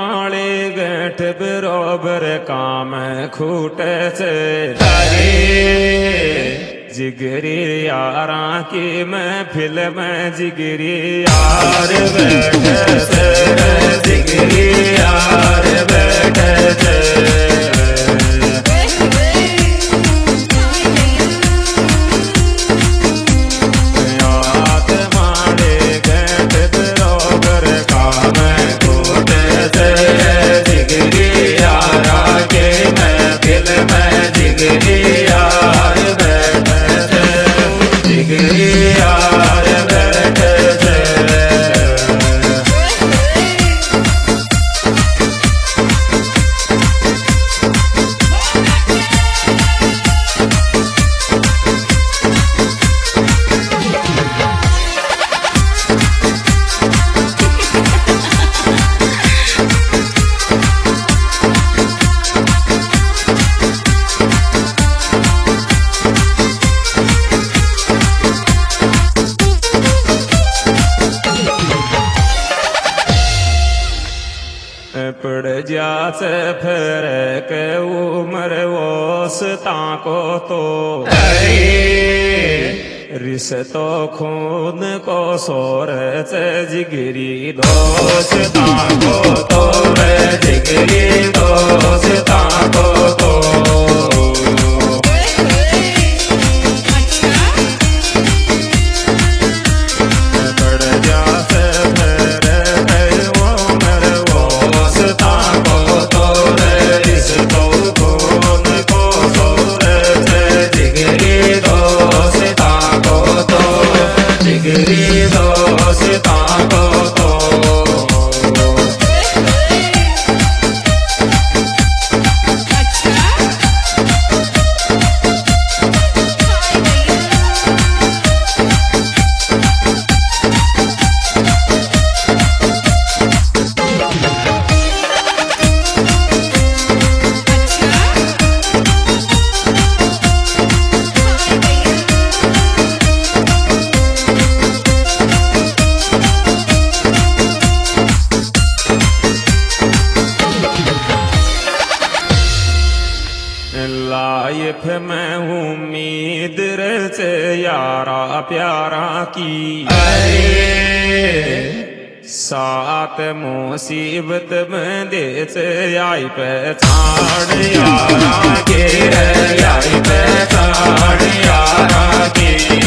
माले गठ बरोबर काम खूटे से अरे जिगरी यारा की महफिल में जिगरी यार बैठे से जिगरी यार बैठे से पड़ जा से फिर के उम्र वोसता को तो रिश्तो खून को सोर से जिगरी दोस्ता को तो जिगरी दोस्ता को तो लाइफ में उम्मीद से यारा प्यारा की साथ मुसीबत में दे से आई पहचान यारा के आई पहचान यारा की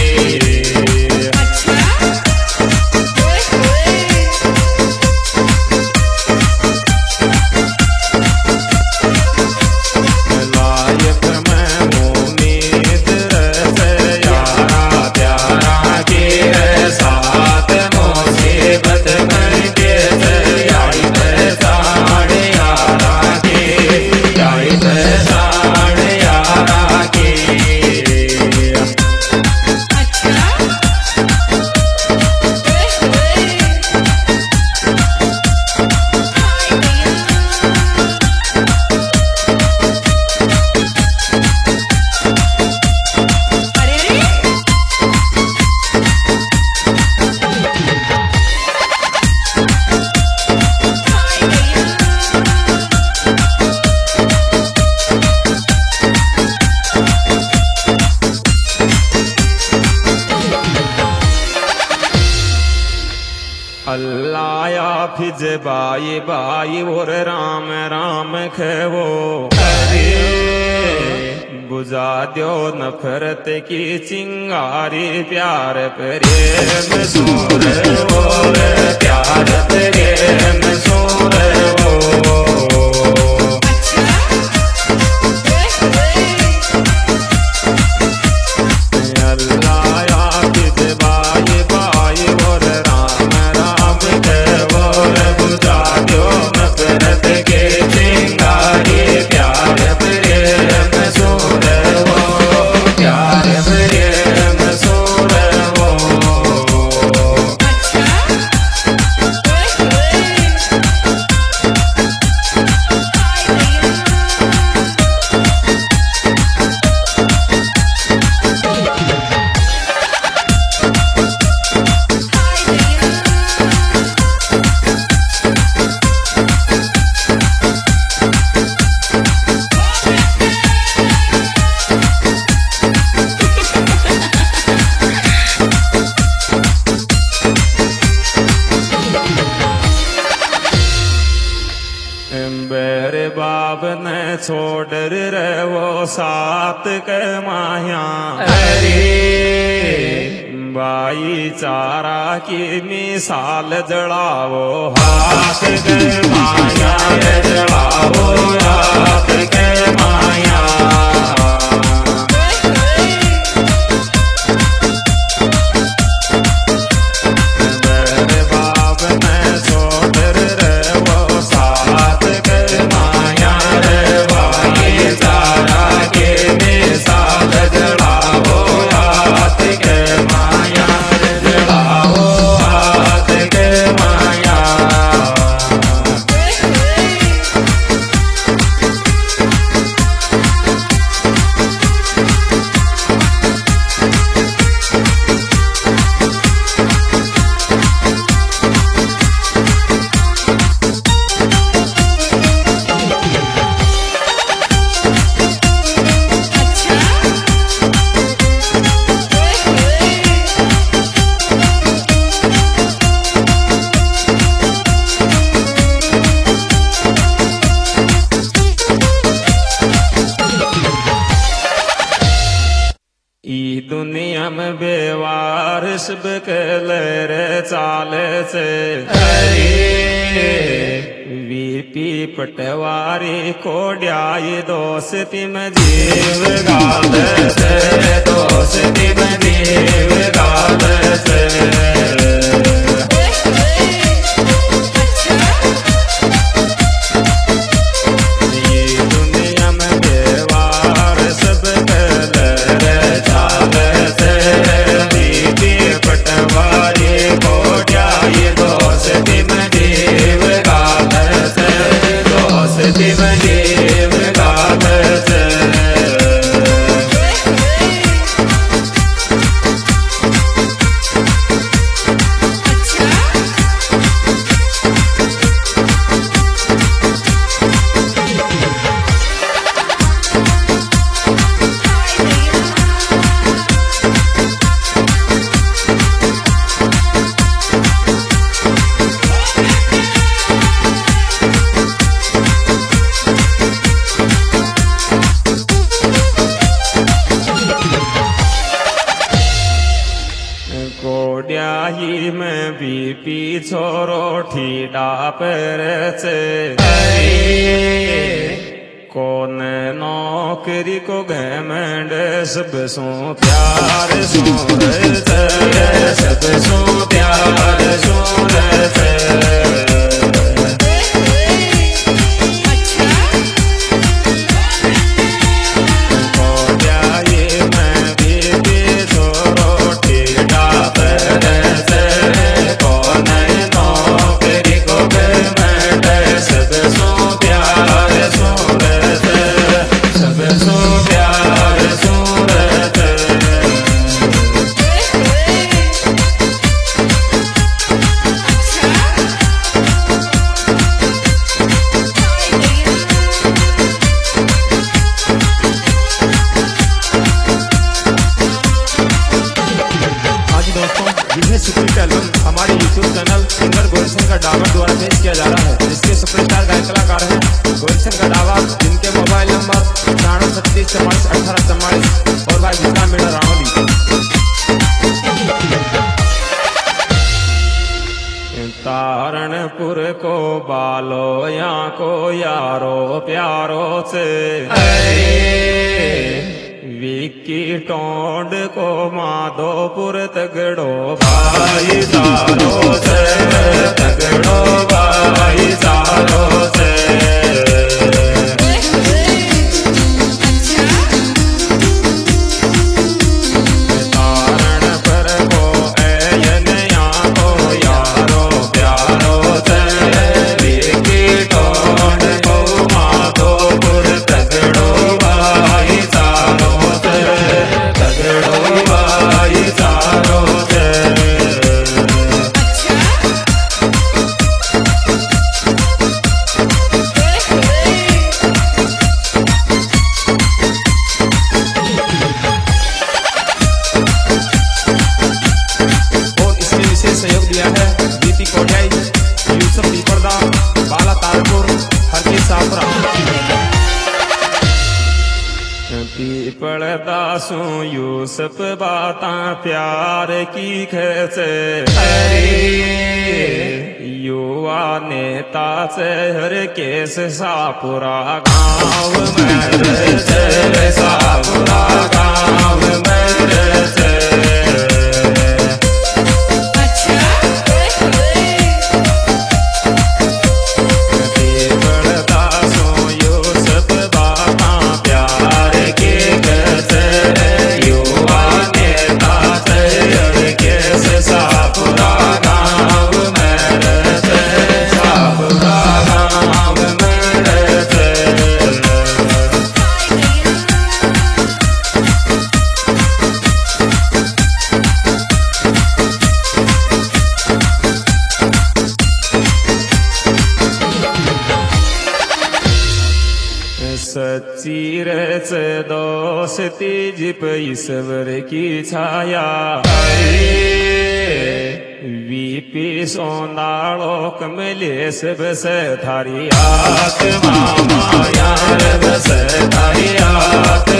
अल्लाह या फिज बाई बाई और राम राम खेवो अरे बुझा दो नफरत की चिंगारी प्यार प्रेम सूर और प्यार प्रेम सूर हो बेर बाप ने छोड़ रे वो सात के माया अरे भाईचारा की मिसाल जड़ावो हाथ के माया जड़ावो हाथ के माया दुनिया में बेवार सब रे चाले से वीपी पटवारी कोड्याई दोस्ती में जीव गाल से दोस्ती में जीव गाल से कोड्याही में बीपी छोरो ठीडा पर से कौन नौकरी को घमंड सब सो प्यार सूरज सब सो प्यार सूरज हमारे यूट्यूब चैनल सिंगर गोविंद का डावर द्वारा पेश किया जा रहा है, जिसके सुपरस्टार गायक कलाकार हैं गोविंद का डावा, जिनके मोबाइल नंबर 9636441844 और भाई जिसका मेरा रावली। तारणपुर को बालो या को यारो प्यारो से विक्की टोंड को माधोपुर तगड़ो भाई सारो से तगड़ो भाई सारो से दासू यूसुफ बाता प्यार की खेचे हरे युवा नेता से हर केस सापुरा गाँव में रहते सापुरा गाँव में रहते सच्ची रच दोस्ती जिप ईश्वर की छाया वीपी सोनाड़ो कमलेश बस थारी आत्मा माया बस थारी आत्मा